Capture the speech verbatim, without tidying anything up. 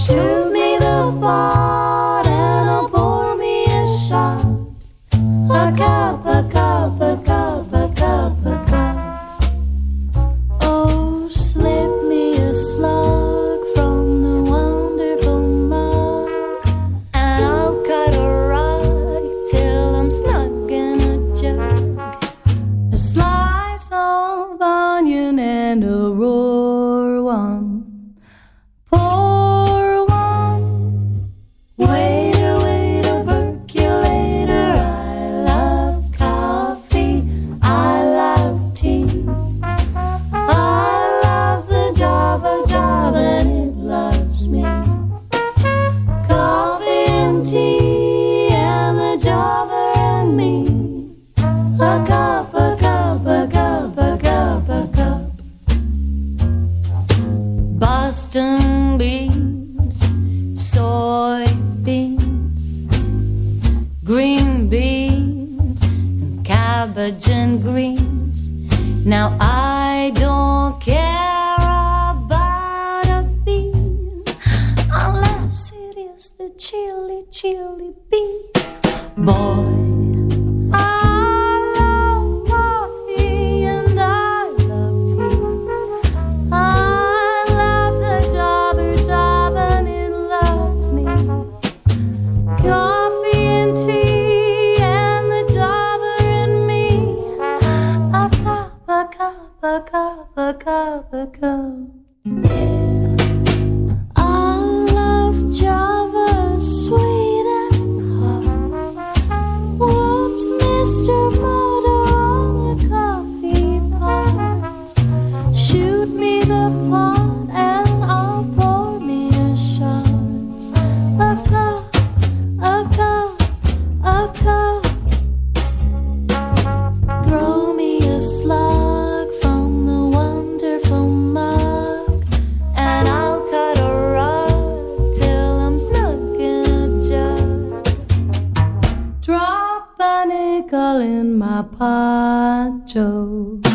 Shoot me the pot and I'll pour me a shot. A cup, a cup, a cup, a cup, a cup. Oh, slip me a slug from the wonderful mug, and I'll cut a rug till I'm snug in a jug. A slice of onion and a raw one. Pour one. Waiter, waiter, percolator. I love coffee. I love tea. I love the Java job and it loves me. Coffee and tea and the Java and me. A cup, a cup, a cup, a cup, a cup. Boston beans, soybeans, green beans, and cabbage and greens. Now I don't care about a bean unless it is the chili, chili bean. Boy, I love coffee and I love tea. I love the jobber job and it loves me. Coffee and tea and the jobber and me. A cup, a cup, a cup, a cup, a cup. Yeah. I love Java, sweet and hot. Whoops, Mister Moto on the coffee pot. Shoot me the pot and I'll pour me a shot. A cup, a cup, a cup. Throw me a slug from the wonderful mug, and I'll cut a rug till I'm snug in a jug. Drop a nickel in my poncho.